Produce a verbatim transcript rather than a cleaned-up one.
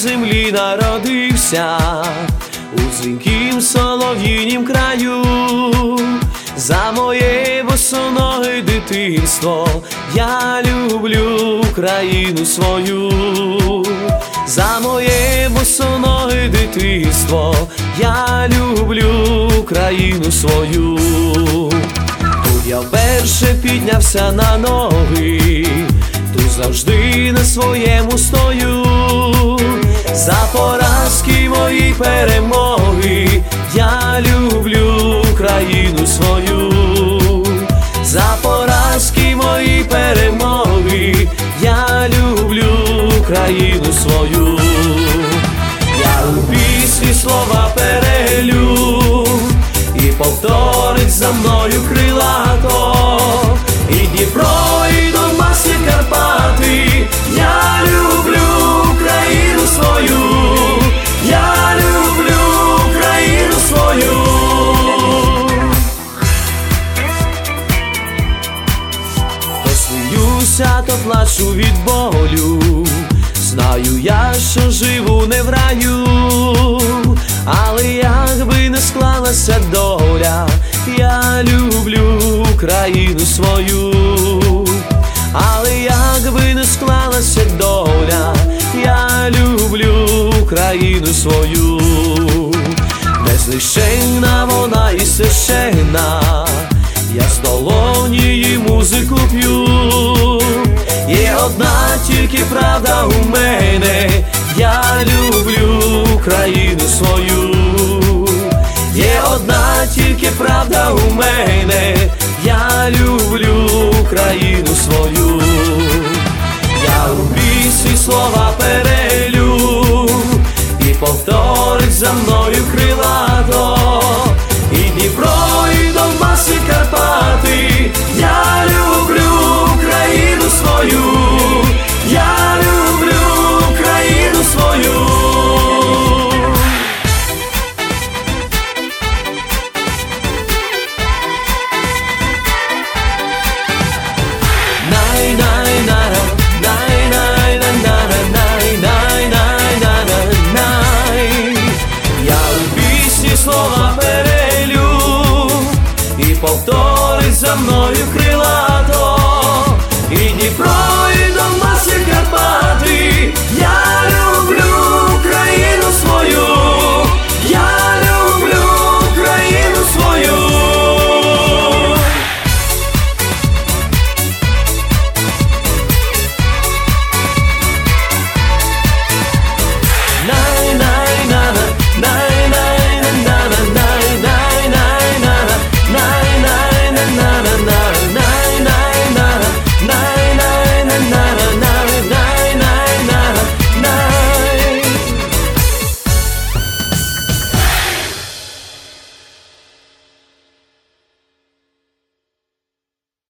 землі народився, у дзвінкім солов'їнім краю. За моє босоноге дитинство я люблю країну свою. За моє босоноге дитинство я люблю країну свою. Тут я вперше піднявся на ноги, тут завжди на своєму стою. За поразки мої перемоги я люблю країну свою. За поразки мої перемоги я люблю країну свою. Я у пісні слова перелю і повторить за мною крилато. І Дніпро, і Донбас, і Карпати, я люблю країну свою. Я люблю країну свою. То сміюся, то плачу від болю, знаю я, що живу не в раю. Але якби не склалася доля, я люблю країну свою. Але якби не склалася доля, я люблю країну свою. Незнищенна вона і священна, я з долоні її музику п'ю. Є одна тільки правда у мене, я люблю країну свою. Є одна тільки правда у мене, я люблю країну свою. Я у пісні слова перелю і повторить за мною крилато. І Дніпро, і Донбас, і Карпати, я люблю країну свою. Я люблю країну свою. Слова перелю і повторить за мною крилато. І Дніпро, і